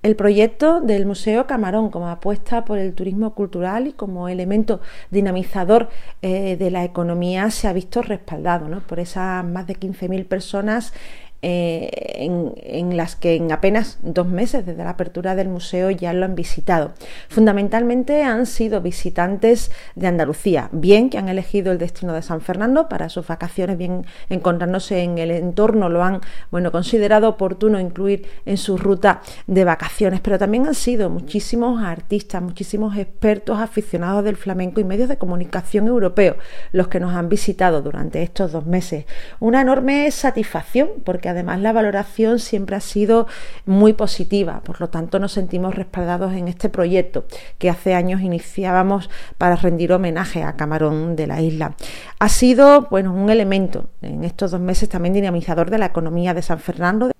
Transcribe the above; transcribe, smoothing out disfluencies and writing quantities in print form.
El proyecto del Museo Camarón como apuesta por el turismo cultural y como elemento dinamizador de la economía se ha visto respaldado, ¿no?, por esas más de 15.000 personas en las que en apenas 2 meses desde la apertura del museo ya lo han visitado. Fundamentalmente han sido visitantes de Andalucía, bien que han elegido el destino de San Fernando para sus vacaciones, bien encontrándose en el entorno, lo han considerado oportuno incluir en su ruta de vacaciones, pero también han sido muchísimos artistas, muchísimos expertos aficionados del flamenco y medios de comunicación europeos los que nos han visitado durante estos 2 meses. Una enorme satisfacción porque además la valoración siempre ha sido muy positiva, por lo tanto nos sentimos respaldados en este proyecto que hace años iniciábamos para rendir homenaje a Camarón de la isla. Ha sido un elemento en estos 2 meses también dinamizador de la economía de San Fernando,